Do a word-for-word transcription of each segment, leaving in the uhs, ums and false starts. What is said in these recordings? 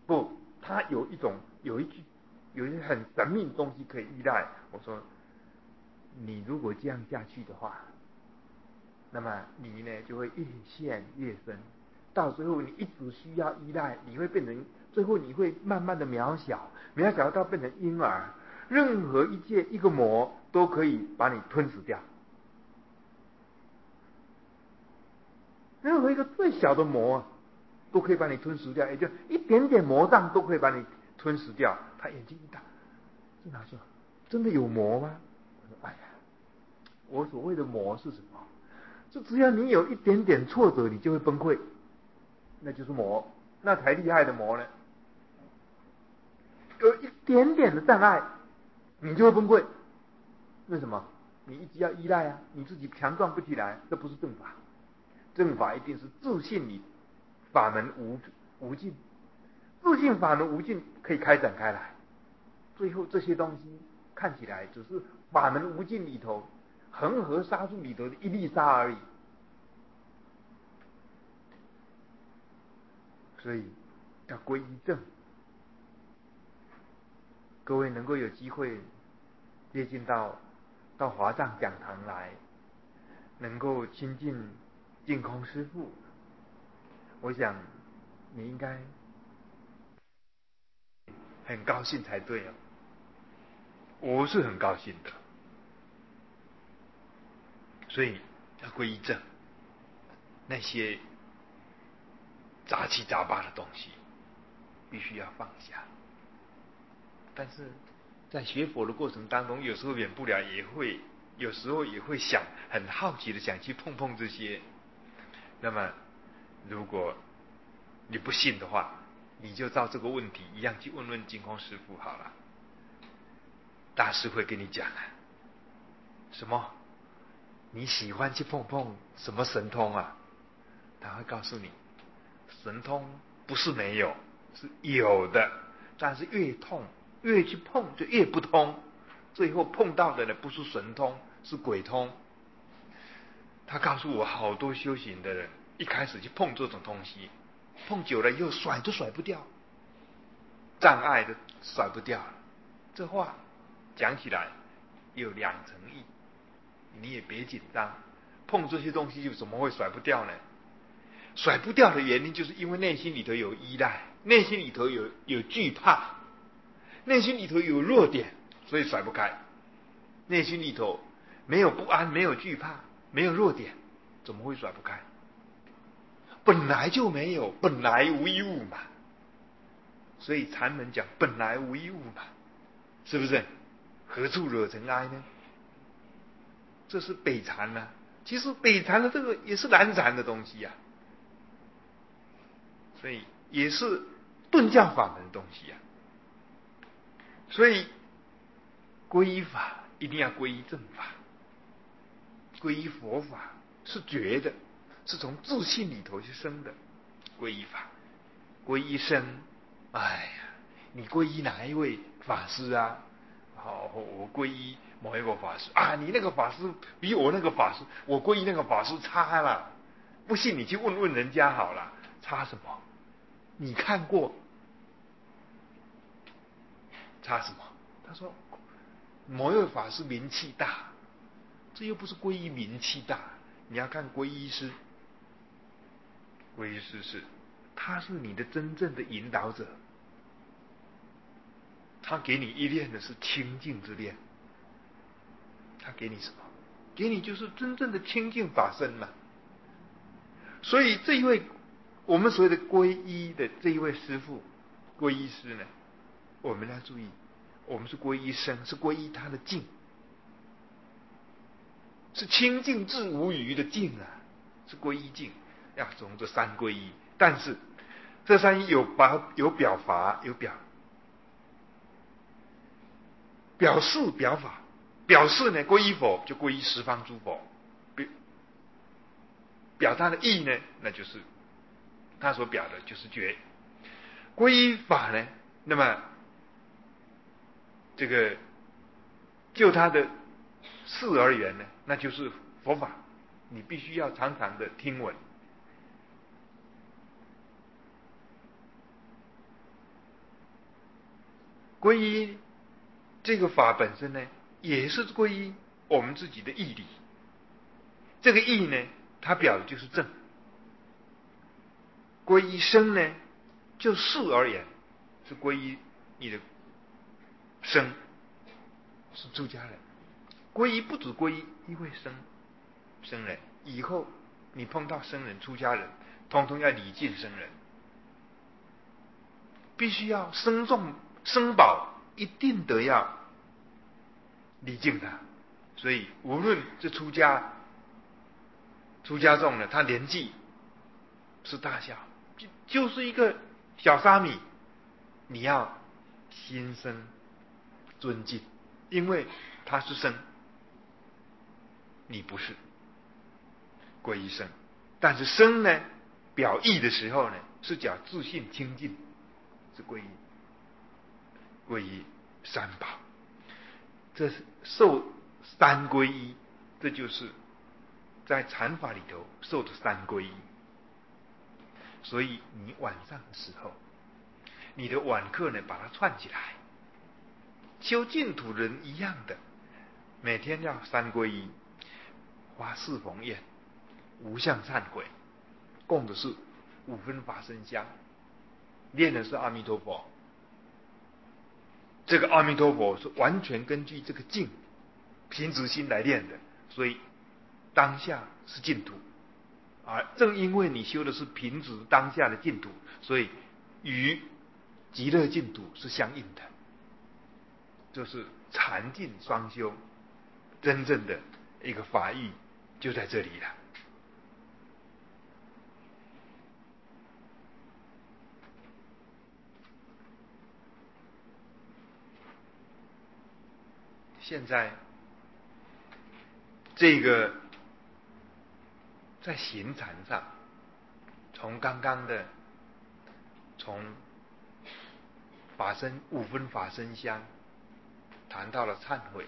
不，他有一种有一句有一些很神秘的东西可以依赖。我说，你如果这样下去的话，那么你呢就会越陷越深，到最后你一直需要依赖，你会变成最后你会慢慢的渺小，渺小到变成婴儿，任何一件一个魔都可以把你吞噬掉，任何一个最小的魔都可以把你吞噬掉，也就一点点魔障都可以把你吞噬掉。他眼睛一大，这哪说真的有魔吗？我说哎呀，我所谓的魔是什么？就只要你有一点点挫折，你就会崩溃，那就是魔，那才厉害的魔呢。有一点点的障碍，你就会崩溃。为什么？你一直要依赖啊，你自己强壮不起来，这不是正法。正法一定是自信你法门无无尽，自信法门无尽可以开展开来。最后这些东西看起来只是法门无尽里头恒河沙数里头的一粒沙而已。所以要皈依正。各位能够有机会接近到到华藏讲堂来，能够亲近净空师父，我想你应该很高兴才对哦。我是很高兴的。所以要皈依正，那些杂七杂八的东西必须要放下。但是在学佛的过程当中，有时候免不了也会，有时候也会想，很好奇的想去碰碰这些。那么如果你不信的话，你就照这个问题一样去问问净空师父好了。大师会跟你讲啊，什么？你喜欢去碰碰什么神通啊？他会告诉你，神通不是没有，是有的，但是越痛越去碰就越不通，最后碰到的呢不是神通，是鬼通。他告诉我，好多修行的人一开始去碰这种东西，碰久了以后甩都甩不掉，障碍都甩不掉了。这话讲起来有两层意，你也别紧张，碰这些东西就怎么会甩不掉呢？甩不掉的原因就是因为内心里头有依赖，内心里头有有惧怕，内心里头有弱点，所以甩不开。内心里头没有不安，没有惧怕，没有弱点，怎么会甩不开？本来就没有，本来无一物嘛。所以禅门讲本来无一物嘛，是不是？何处惹尘埃呢？这是北禅呢、啊。其实北禅的这个也是南禅的东西呀、啊，所以也是顿教法门的东西呀、啊。所以皈依法一定要皈依正法，皈依佛法是觉的，是从自信里头去生的。皈依法，皈依僧，哎呀，你皈依哪一位法师啊？好，我皈依某一个法师啊，你那个法师比我那个法师，我皈依那个法师差了。不信你去问问人家好了，差什么？你看过？差什么？他说某一位法师名气大，这又不是皈依名气大，你要看皈依师。皈依师是，他是你的真正的引导者，他给你一念的是清净之念。他给你什么？给你就是真正的清净法身嘛。所以这一位我们所谓的皈依的这一位师父，皈依师呢，我们要注意，我们是皈依僧，是皈依他的净，是清净至无余的净啊，是皈依净。要从这三皈依，但是这三依有表有表法，有表表示表法。表示呢，皈依佛就皈依十方诸佛，表表他的意呢，那就是他所表的就是觉。皈依法呢，那么这个就他的事而言呢，那就是佛法，你必须要常常的听闻。 皈依这个法本身呢，也是皈依我们自己的义理。这个义呢，它表的就是正。皈依生呢，就事而言，是皈依你的生，是出家人。皈依不止皈依一位生生人，以后你碰到生人、出家人，通通要礼敬生人，必须要生重生宝，一定得要礼敬他。所以无论这出家出家众呢，他年纪是大小，就就是一个小沙弥，你要心生尊敬，因为他是生，你不是皈依生。但是生呢，表意的时候呢，是讲自信清净，是皈依皈依三宝。这是受三皈依，这就是在禅法里头受的三皈依。所以你晚上的时候，你的晚课呢，把它串起来，修净土人一样的，每天要三皈依，花四弘愿，无相忏悔，供的是五分法身香，念的是阿弥陀佛。这个阿弥陀佛是完全根据这个净平直心来练的，所以当下是净土。而正因为你修的是平直当下的净土，所以与极乐净土是相应的。就是禅净双修，真正的一个法义就在这里了。现在这个在行禅上，从刚刚的从法身五分法身香谈到了忏悔，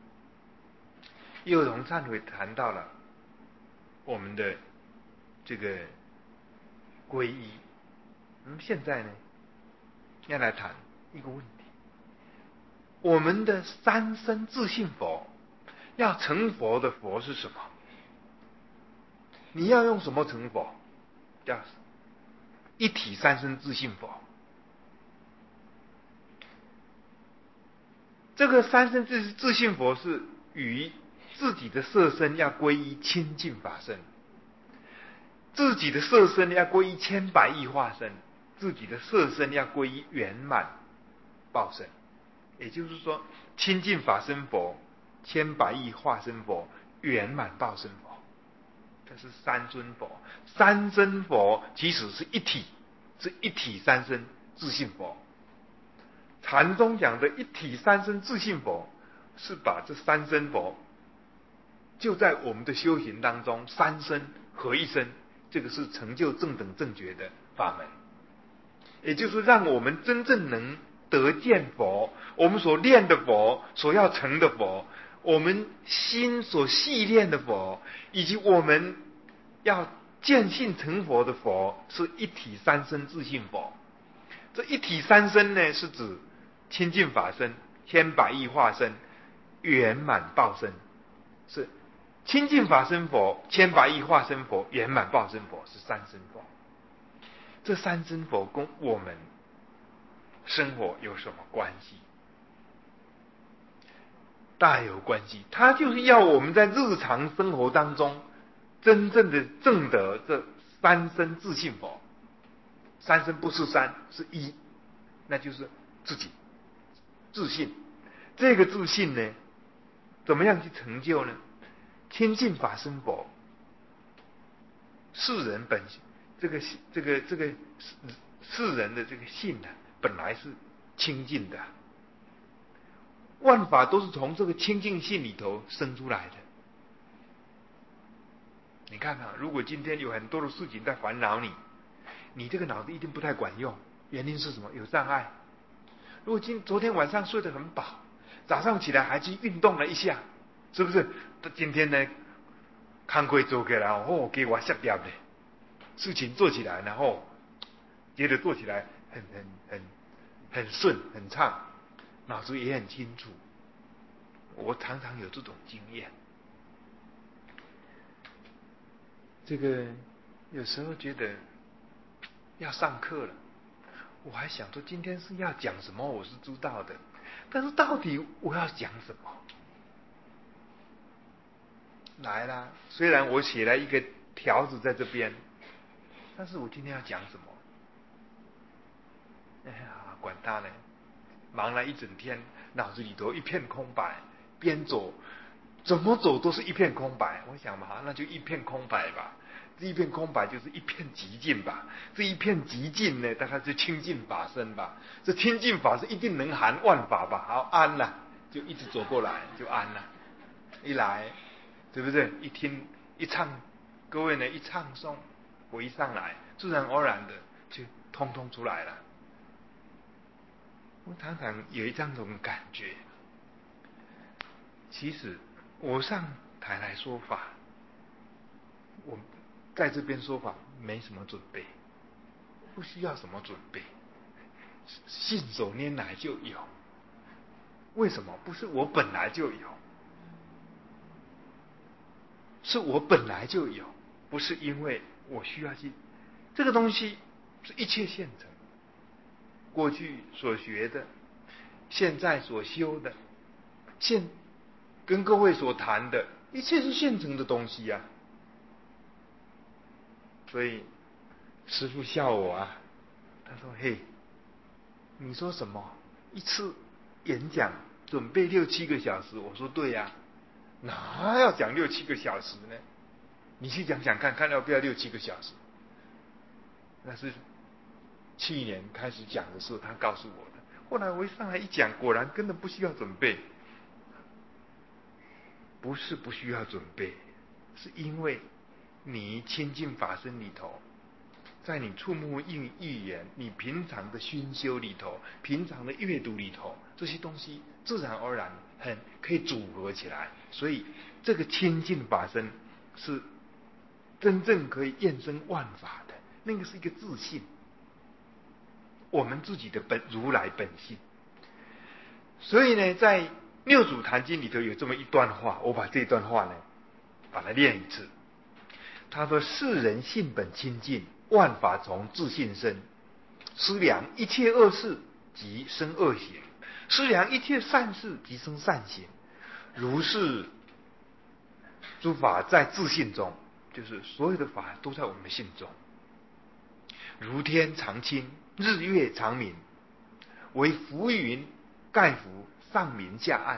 又从忏悔谈到了我们的这个皈依。那么现在呢，要来谈一个问题：我们的三身自性佛，要成佛的佛是什么？你要用什么成佛？叫一体三身自性佛。这个三身自自性佛是与自己的色身要归依清净法身，自己的色身要归依千百亿化身，自己的色身要归依圆满报身。也就是说，清净法身佛、千百亿化身佛、圆满报身佛，这是三尊佛。三身佛其实是一体，是一体三身自性佛。禅宗讲的一体三身自性佛，是把这三身佛就在我们的修行当中，三身合一身，这个是成就正等正觉的法门。也就是让我们真正能得见佛，我们所练的佛，所要成的佛，我们心所系练的佛，以及我们要见性成佛的佛，是一体三身自性佛。这一体三身呢，是指清净法身、千百亿化身、圆满报身。是清净法身佛、千百亿化身佛、圆满报身佛，是三身佛。这三身佛跟我们生活有什么关系？大有关系。它就是要我们在日常生活当中真正的证得这三身自性佛。三身不是三，是一，那就是自己自信。这个自信呢，怎么样去成就呢？清净法身佛，世人本这个这个这个世人的这个性呢、啊，本来是清净的，万法都是从这个清净性里头生出来的。你看啊，如果今天有很多的事情在烦恼你，你这个脑子一定不太管用，原因是什么？有障碍。如果今昨天晚上睡得很饱，早上起来还去运动了一下，是不是？今天呢，康亏做给来，哦，给我下掉的事情做起来，然后接着做起来很很很很顺很畅， 脑子也很清楚。我常常有这种经验。这个有时候觉得要上课了，我还想说今天是要讲什么，我是知道的，但是到底我要讲什么？来啦，虽然我写了一个条子在这边，但是我今天要讲什么？哎呀，管他呢，忙了一整天，脑子里头一片空白，边走怎么走都是一片空白。我想嘛，那就一片空白吧。这一片空白就是一片寂静吧。这一片寂静呢，大概就清净法身吧。这清净法身一定能含万法吧。好，安了，就一直走过来，就安了。一来，对不对？一听一唱，各位呢一唱诵，我一上来，自然而然的就通通出来了。我常常有这样种感觉。其实我上台来说法，我在这边说法没什么准备，不需要什么准备，信手拈来就有。为什么？不是我本来就有，是我本来就有，不是因为我需要去。这个东西是一切现成，过去所学的，现在所修的，现跟各位所谈的一切是现成的东西呀、啊。所以师父笑我啊，他说：“嘿，你说什么？一次演讲准备六七个小时？”我说：“对呀、啊，哪要讲六七个小时呢？你去讲讲看，看要不要六七个小时？”那是去年开始讲的时候，他告诉我的。后来我一上来一讲，果然根本不需要准备。不是不需要准备，是因为你亲近法身里头，在你触目应语言，你平常的熏修里头，平常的阅读里头，这些东西自然而然很可以组合起来。所以这个亲近法身是真正可以验证万法的，那个是一个自信，我们自己的本如来本性。所以呢，在六祖坛经里头有这么一段话，我把这段话呢把它念一次。他说：“世人性本清净，万法从自性生。思量一切恶事，即生恶行；思量一切善事，即生善行。如是诸法在自性中，就是所有的法都在我们性中。如天常清，日月常明，为浮云盖覆上明下暗，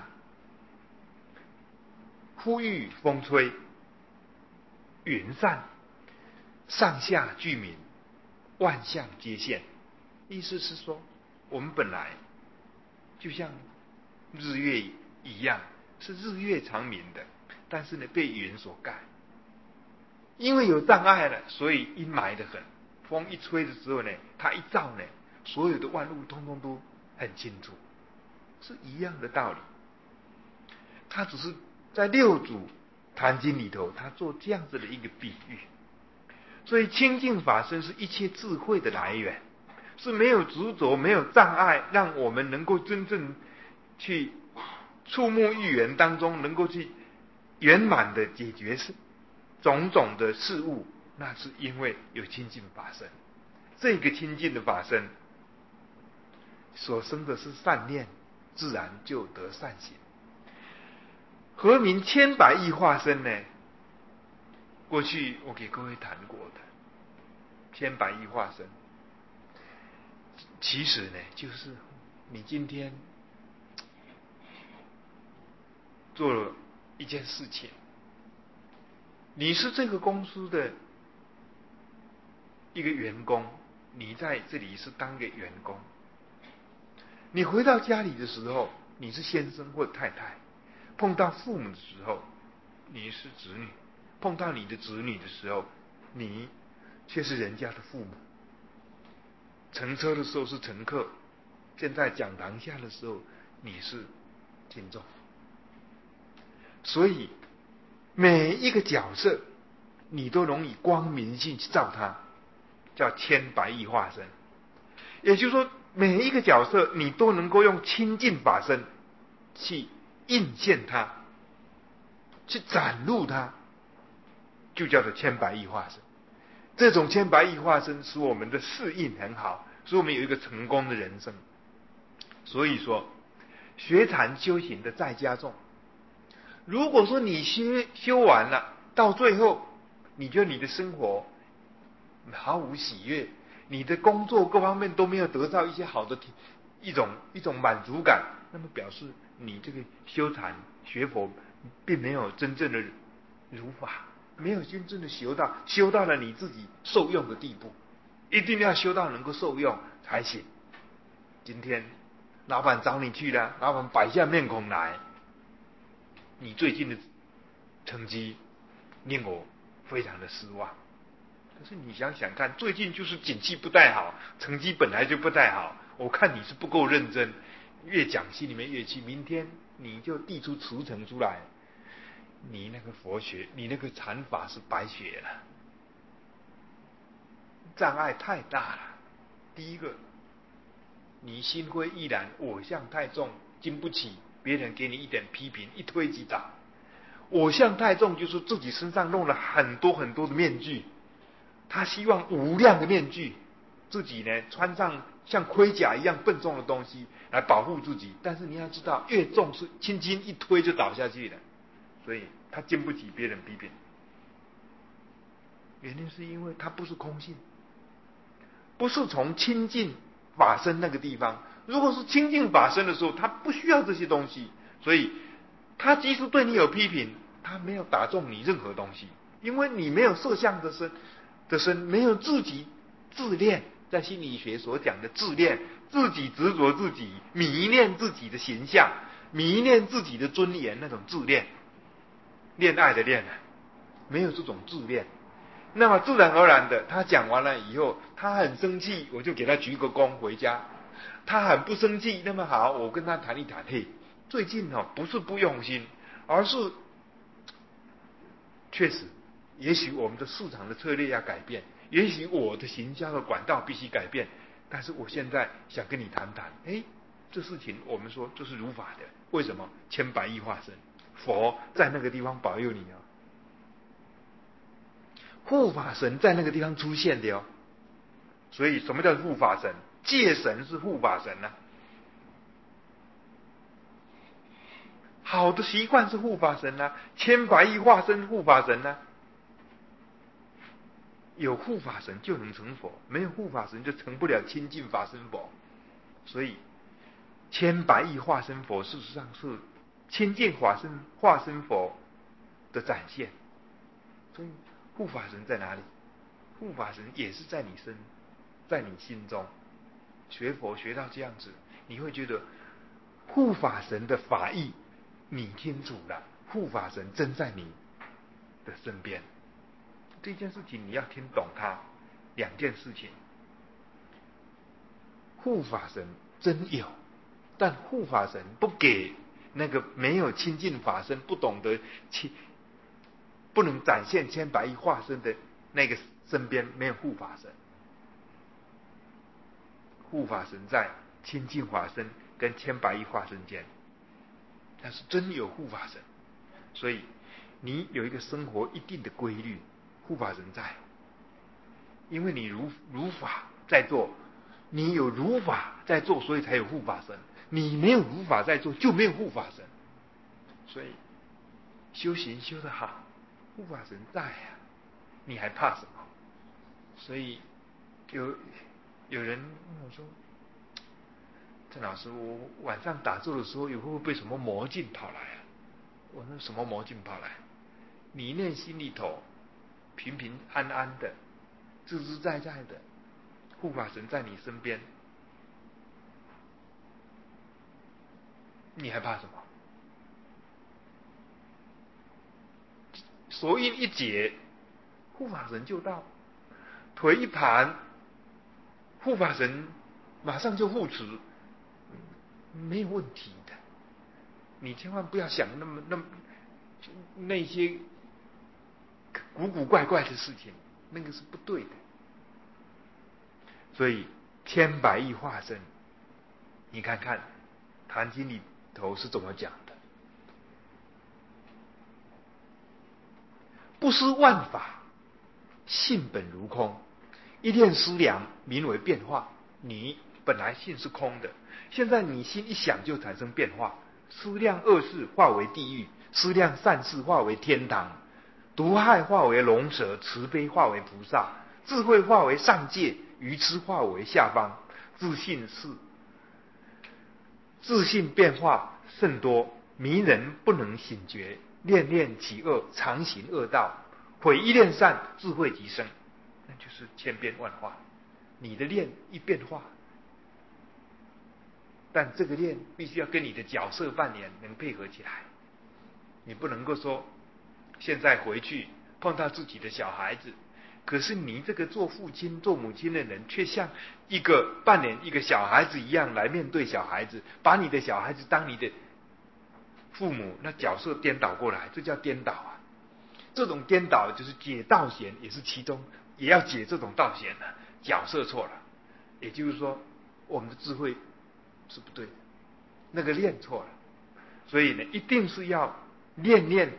忽遇风吹，云散，上下俱明，万象皆现。”意思是说，我们本来就像日月一样，是日月常明的，但是呢被云所盖，因为有障碍了，所以阴霾的很。风一吹的时候呢，它一照呢，所有的万物通通都很清楚，是一样的道理。他只是在六祖坛经里头，他做这样子的一个比喻。所以清净法身是一切智慧的来源，是没有执着、没有障碍，让我们能够真正去触目遇缘当中，能够去圆满的解决是种种的事物。那是因为有清净法身，这个清净的法身所生的是善念，自然就得善行。何名千百亿化身呢？过去我给各位谈过的千百亿化身，其实呢，就是你今天做了一件事情，你是这个公司的一个员工，你在这里是当个员工。你回到家里的时候，你是先生或太太；碰到父母的时候，你是子女；碰到你的子女的时候，你却是人家的父母。乘车的时候是乘客，现在讲堂下的时候，你是听众。所以每一个角色，你都容易光明性去照它，叫千百亿化身。也就是说， 每一个角色你都能够用亲近法身去印现它，去展露它，就叫做千百亿化身。这种千百亿化身使我们的适应很好，使我们有一个成功的人生。所以说学禅修行的在家众，如果说你修修完了，到最后你觉得你的生活毫无喜悦，你的工作各方面都没有得到一些好的一种一种满足感，那么表示你这个修禅学佛并没有真正的如法，没有真正的修到修到了你自己受用的地步。一定要修到能够受用才行。今天老板找你去了，老板摆下面孔来，你最近的成绩令我非常的失望。可是你想想看，最近就是景气不太好，成绩本来就不太好，我看你是不够认真，越讲心里面越气。明天你就递出辞呈出来，你那个佛学，你那个禅法是白学了，障碍太大了。第一个，你心灰意懒，我相太重，经不起别人给你一点批评，一推即倒。我相太重，就是自己身上弄了很多很多的面具，他希望无量的面具，自己呢穿上像盔甲一样笨重的东西来保护自己。但是你要知道，越重是轻轻一推就倒下去了，所以他经不起别人批评。原因是因为他不是空性，不是从亲近法身那个地方。如果是亲近法身的时候，他不需要这些东西，所以他即使对你有批评，他没有打中你任何东西，因为你没有摄相的身的身，没有自己自恋，在心理学所讲的自恋，自己执着自己，迷恋自己的形象，迷恋自己的尊严，那种自恋，恋爱的恋啊，没有这种自恋。那么自然而然的，他讲完了以后，他很生气，我就给他鞠个躬回家。他很不生气，那么好，我跟他谈一谈。嘿，最近哦，不是不用心，而是确实，也许我们的市场的策略要改变，也许我的行销的管道必须改变。但是我现在想跟你谈谈，哎，这事情我们说这是如法的，为什么？千百亿化身，佛在那个地方保佑你哦。护法神在那个地方出现的哦，所以什么叫护法神？戒神是护法神啊，好的习惯是护法神啊，千百亿化身护法神啊。有护法神就能成佛，没有护法神就成不了亲近法身佛。所以千百亿化身佛事实上是亲近法身化身佛的展现。所以护法神在哪里？护法神也是在你身，在你心中。学佛学到这样子，你会觉得护法神的法义你清楚了，护法神真在你的身边。这件事情你要听懂它。两件事情，护法神真有，但护法神不给那个没有亲近法身、不懂得亲、不能展现千百亿化身的那个身边没有护法神。护法神在亲近法身跟千百亿化身间，但是真有护法神。所以你有一个生活一定的规律，护法神在，因为你如如法在做，你有如法在做，所以才有护法神。你没有如法在做，就没有护法神。所以修行修得好，护法神在啊，你还怕什么？所以有有人问我说：“郑老师，我晚上打坐的时候，有会不会什么魔镜跑来啊？”我说：“什么魔镜跑来？你内心里头平平安安的，自自在在的，护法神在你身边，你还怕什么？手印一解，护法神就到；腿一盘，护法神马上就护持，没有问题的。你千万不要想那么那么那些古古怪怪的事情，那个是不对的。所以千百亿化身你看看《坛经》里头是怎么讲的？不思万法，性本如空。一念思量，名为变化。你本来性是空的，现在你心一想就产生变化。思量恶事化为地狱，思量善事化为天堂，毒害化为龙蛇，慈悲化为菩萨，智慧化为上界，愚痴化为下方。自信是自信变化甚多，迷人不能醒觉，念念起恶，常行恶道，毁一念善，智慧即生。那就是千变万化，你的念一变化，但这个念必须要跟你的角色扮演能配合起来。你不能够说现在回去碰到自己的小孩子，可是你这个做父亲做母亲的人却像一个扮演一个小孩子一样来面对小孩子，把你的小孩子当你的父母，那角色颠倒过来，这叫颠倒啊。这种颠倒就是解道嫌，也是其中也要解这种道嫌的，角色错了。也就是说我们的智慧是不对的，那个念错了。所以呢，一定是要念念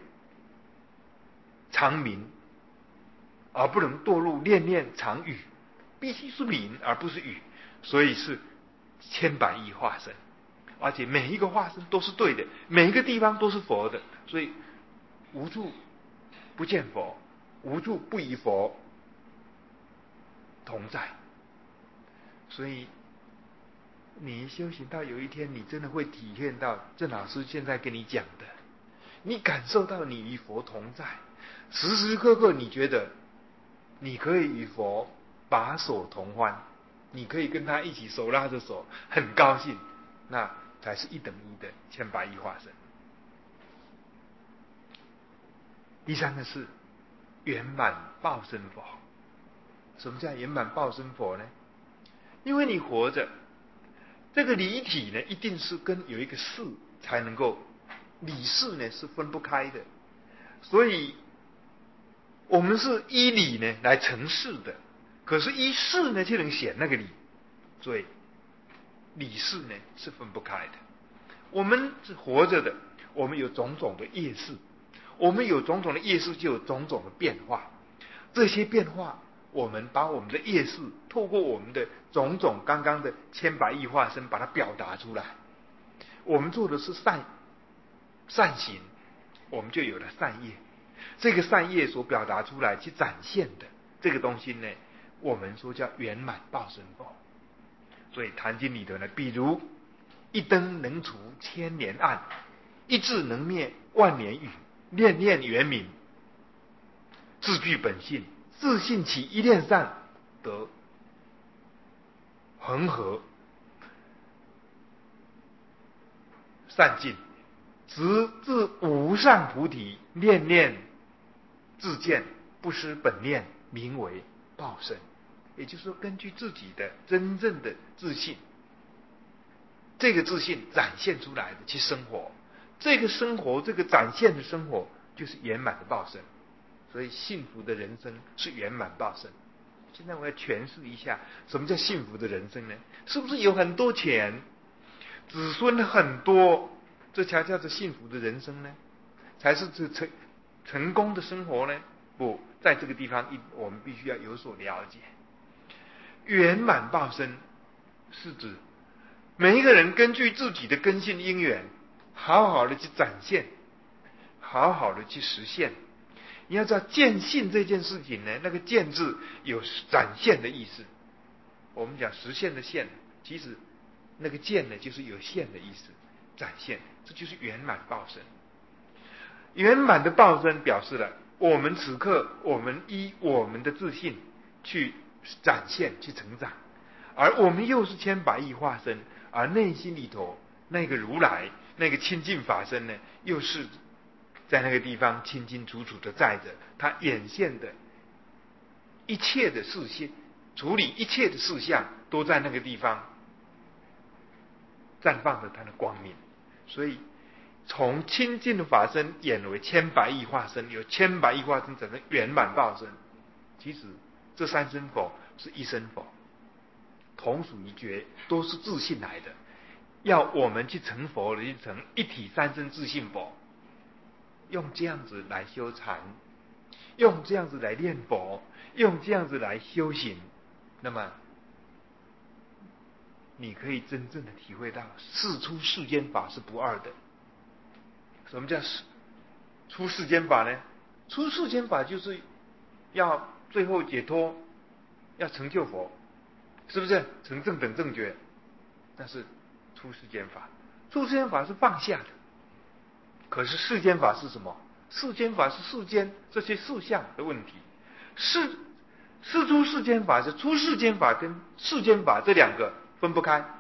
常明，而不能堕入念念常语，必须是明而不是语。所以是千百亿化身，而且每一个化身都是对的，每一个地方都是佛的。所以无处不见佛，无处不与佛同在。所以你修行到有一天，你真的会体验到郑老师现在跟你讲的，你感受到你与佛同在，时时刻刻你觉得你可以与佛把手同欢，你可以跟他一起手拉着手，很高兴，那才是一等一的千百亿化身。第三个是圆满报身佛。什么叫圆满报身佛呢？因为你活着，这个理体呢，一定是跟有一个事才能够，理事呢是分不开的，所以我们是依理呢来成事的，可是依事呢就能显那个理，所以理事呢是分不开的。我们是活着的，我们有种种的业事，我们有种种的业事，就有种种的变化。这些变化，我们把我们的业事透过我们的种种刚刚的千百亿化身把它表达出来。我们做的是善善行，我们就有了善业，这个善业所表达出来去展现的这个东西呢，我们说叫圆满报身佛。所以坛经里头呢，比如一灯能除千年暗，一字能灭万年雨，念念圆明，自具本性，自信起一念善，得恒河善尽，直至无上菩提，念念自见，不失本念，名为报身。也就是说，根据自己的真正的自信，这个自信展现出来的去生活，这个生活，这个展现的生活，就是圆满的报身。所以幸福的人生是圆满报身。现在我要诠释一下，什么叫幸福的人生呢？是不是有很多钱，子孙很多，这才叫做幸福的人生呢？才是这成成功的生活呢？不，在这个地方我们必须要有所了解。圆满报身是指每一个人根据自己的根性因缘，好好的去展现，好好的去实现。你要知道见性这件事情呢，那个见字有展现的意思。我们讲实现的现，其实那个见呢就是有现的意思，展现，这就是圆满报身。圆满的报身表示了我们此刻我们依我们的自信去展现去成长，而我们又是千百亿化身，而内心里头那个如来那个清净法身呢，又是在那个地方清清楚楚的在着，他眼现的一切的事情，处理一切的事项都在那个地方绽放着他的光明。所以从清净的法身演为千百亿化身，有千百亿化身整成圆满报身。其实这三身佛是一身佛，同属一觉，都是自信来的。 要我们去成佛的，去成一体三身自性佛，用这样子来修禅，用这样子来念佛，用这样子来修行，那么你可以真正的体会到世出世间法是不二的。什么叫出世间法呢？出世间法就是要最后解脱，要成就佛，是不是成正等正觉？那是出世间法。出世间法是放下的，可是世间法是什么？世间法是世间这些事项的问题。世世出世间法是出世间法跟世间法这两个分不开，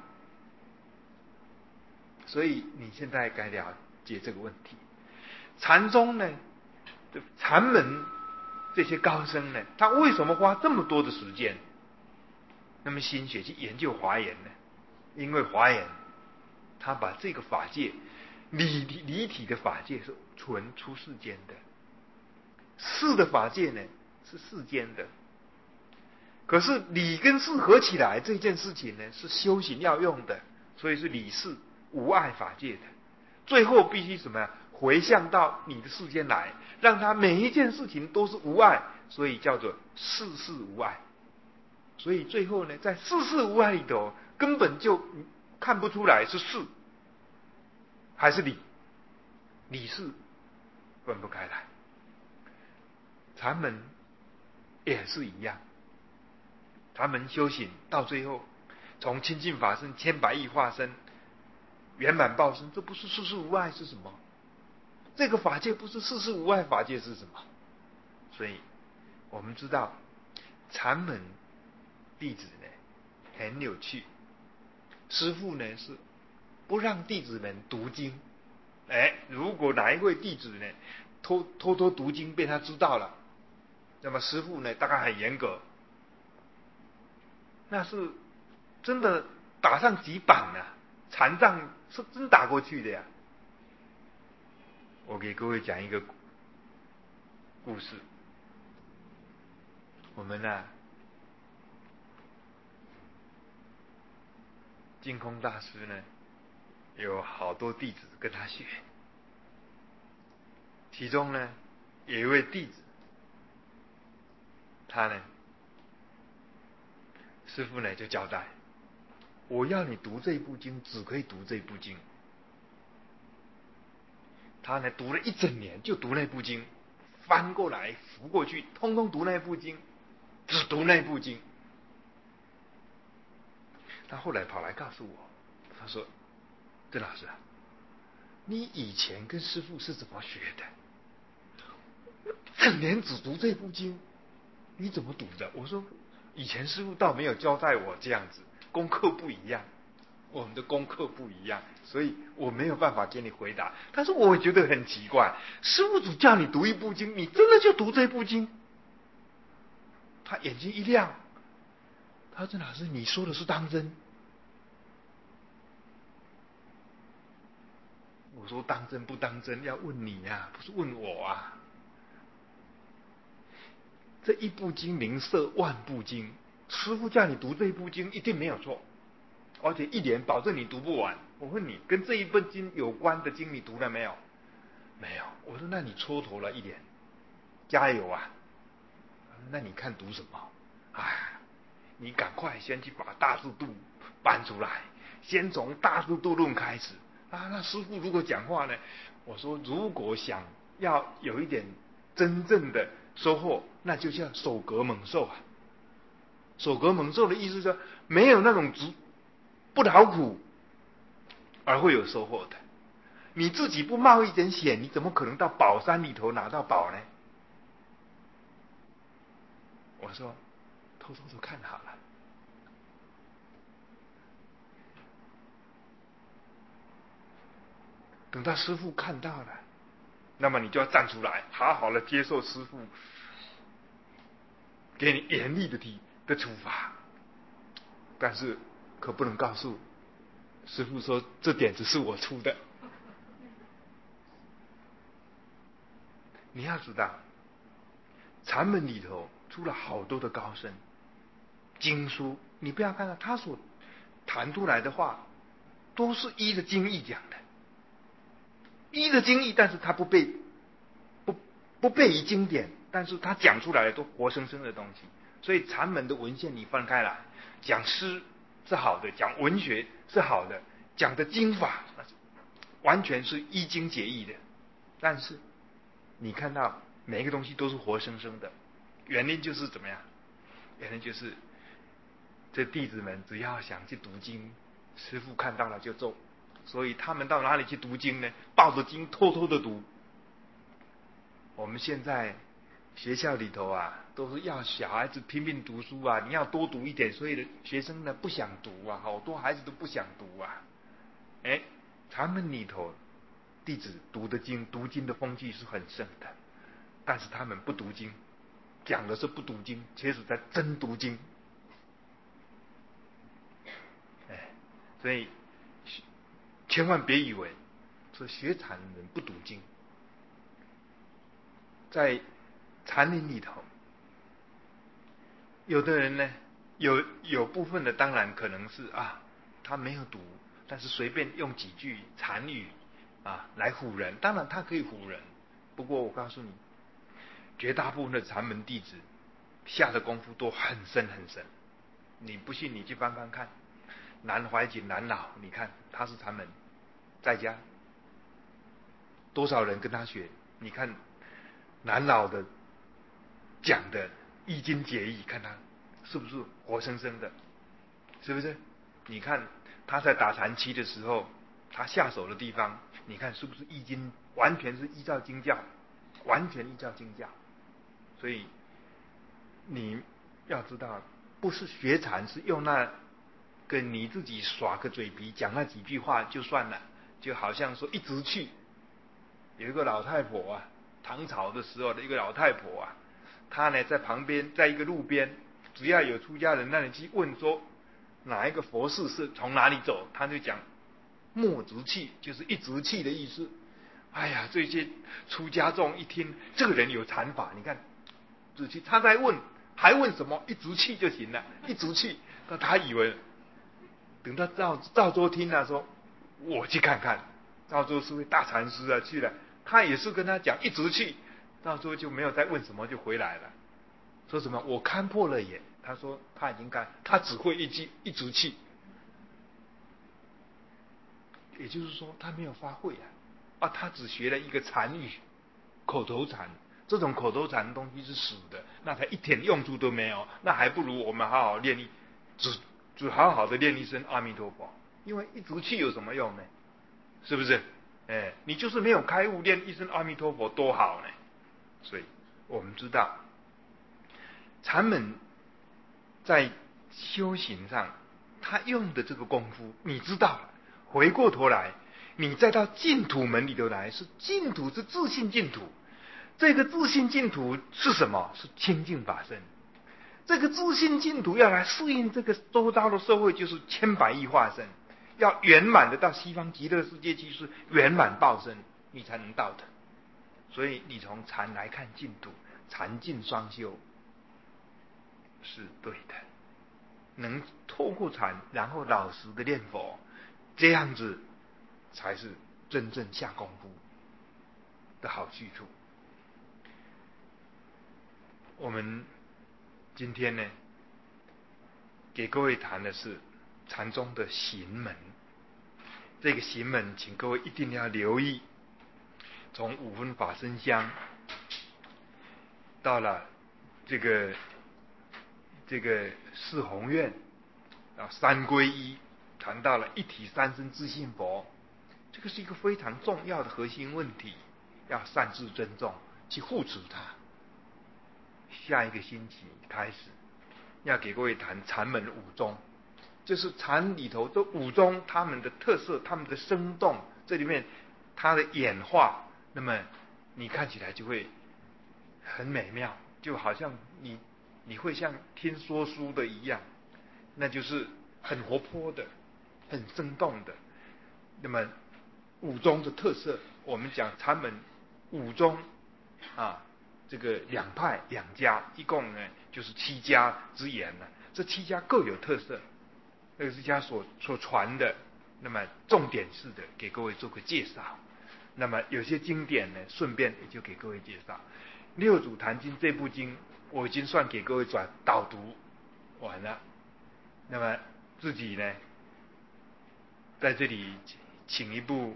所以你现在该了解这个问题。禅宗呢，禅门这些高僧呢，他为什么花这么多的时间，那么心血去研究华严呢？因为华严他把这个法界离离体的法界是纯出世间的，世的法界呢是世间的，可是理跟事合起来这件事情呢是修行要用的，所以是理事无碍法界的，最后必须什么呀？回向到你的世间来，让他每一件事情都是无碍，所以叫做事事无碍。所以最后呢，在事事无碍里头，根本就看不出来是事还是理，理事分不开来。禅门也是一样，禅门修行到最后，从清净法身、千百亿化身、圆满报身，这不是事事无碍是什么？这个法界不是事事无碍，法界是什么？所以我们知道禅门弟子呢很有趣，师父呢是不让弟子们读经。哎，如果哪一位弟子呢偷偷偷读经被他知道了，那么师父呢大概很严格，那是真的打上几板啊，禅杖是真打过去的呀。我给各位讲一个故事。我们呢、啊，净空大师呢有好多弟子跟他学，其中呢有一位弟子，他呢师父呢就交代，我要你读这部经，只可以读这部经。他呢读了一整年，就读那部经，翻过来覆过去，通通读那部经，只读那部经。他后来跑来告诉我，他说：“郑老师啊，你以前跟师父是怎么学的？整年只读这部经，你怎么读的？”我说：“以前师父倒没有交代我这样子，功课不一样。”我们的功课不一样，所以我没有办法给你回答。但是我觉得很奇怪，师父主叫你读一部经，你真的就读这部经？他眼睛一亮，他说：“老师，你说的是当真？”我说：“当真不当真要问你呀、啊，不是问我啊。这一部经名摄万部经，师父叫你读这一部经一定没有错。”而且一年保证你读不完。我问你，跟这一本经有关的经你读了没有？没有。我说那你蹉跎了一年，加油啊！那你看读什么？哎，你赶快先去把大智度搬出来，先从大智度论开始啊。那师父如果讲话呢？我说如果想要有一点真正的收获，那就叫守格猛兽啊。守格猛兽的意思是没有那种直不劳苦而会有收获的。你自己不冒一点险，你怎么可能到宝山里头拿到宝呢？我说偷偷的看好了。等到师父看到了，那么你就要站出来，好好的接受师父给你严厉的提的处罚。但是可不能告诉师父说这点子是我出的。你要知道，禅门里头出了好多的高僧，经书你不要看到他所谈出来的话都是依着经义讲的，依着经义，但是他不被不不背于经典，但是他讲出来的都活生生的东西。所以禅门的文献你翻开来，讲诗是好的，讲文学是好的，讲的经法完全是依经解义的。但是你看到每一个东西都是活生生的，原因就是怎么样？原因就是这弟子们只要想去读经，师父看到了就咒，所以他们到哪里去读经呢？抱着经偷偷的读。我们现在学校里头啊，都是要小孩子拼命读书啊，你要多读一点，所以的学生呢不想读啊，好多孩子都不想读啊。哎，禅门里头弟子读的经，读经的风气是很盛的，但是他们不读经，讲的是不读经，其实在真读经。哎，所以千万别以为说学禅人不读经。在禅林里头，有的人呢，有有部分的当然可能是啊，他没有读，但是随便用几句禅语啊来唬人，当然他可以唬人。不过我告诉你，绝大部分的禅门弟子下的功夫都很深很深。你不信，你去翻翻看，南怀瑾南老，你看他是禅门，在家多少人跟他学？你看南老的讲的易经解义，看他是不是活生生的？是不是？你看他在打禅期的时候，他下手的地方，你看是不是易经完全是依照经教，完全依照经教？所以你要知道，不是学禅是用那跟你自己耍个嘴皮，讲那几句话就算了，就好像说一直去。有一个老太婆啊，唐朝的时候的一个老太婆啊，她呢在旁边，在一个路边，只要有出家人那里去问说哪一个佛寺是从哪里走，她就讲莫直去，就是一直去的意思。哎呀，这些出家众一听这个人有禅法，你看直去，他在问还问什么？一直去就行了，一直去。那他以为等到赵赵州听了说，我去看看。赵州是位大禅师啊，去了，他也是跟他讲一直去，赵州就没有再问什么就回来了。说什么我看破了眼，他说他已经看，他只会一句一直去，也就是说他没有发挥啊，啊，他只学了一个禅语，口头禅。这种口头禅的东西是死的，那他一点用处都没有，那还不如我们好好练一，只只好好的练一声阿弥陀佛，因为一直去有什么用呢？是不是？哎，你就是没有开悟，练一声阿弥陀佛多好呢。所以我们知道，禅门在修行上，他用的这个功夫，你知道，回过头来，你再到净土门里头来，是净土是自信净土。这个自信净土是什么？是清净法身。这个自信净土要来适应这个周遭的社会，就是千百亿化身。要圆满的到西方极乐世界去，是圆满报身，你才能到的。所以你从禅来看净土，禅净双修是对的。能透过禅，然后老实的念佛，这样子才是真正下功夫的好去处。我们今天呢，给各位谈的是禅宗的行门。这个行门，请各位一定要留意，从五分法身香，到了这个这个四弘愿，啊三皈依，谈到了一体三身自信佛，这个是一个非常重要的核心问题，要善自尊重，去护持它。下一个星期开始，要给各位谈禅门五宗，就是禅里头这五宗他们的特色，他们的生动，这里面它的演化，那么你看起来就会很美妙，就好像你你会像听说书的一样，那就是很活泼的，很生动的。那么五宗的特色，我们讲禅门五宗啊，这个两派两家，一共呢就是七家之言了。这七家各有特色，这个是家所所传的那么重点式的给各位做个介绍。那么有些经典呢，顺便也就给各位介绍。《六祖坛经》这部经，我已经算给各位转导读完了。那么自己呢，在这里请一部《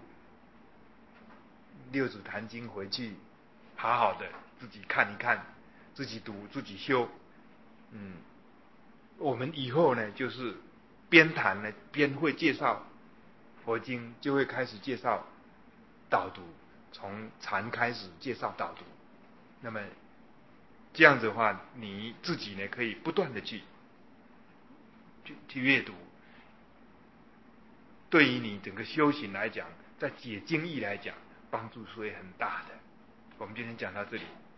六祖坛经》回去，好好的自己看一看，自己读，自己修。嗯，我们以后呢，就是边谈呢边会介绍佛经，就会开始介绍导读，从禅开始介绍导读。那么这样子的话，你自己呢可以不断的去去去阅读，对于你整个修行来讲，在解经义来讲，帮助是会很大的。我们今天讲到这里。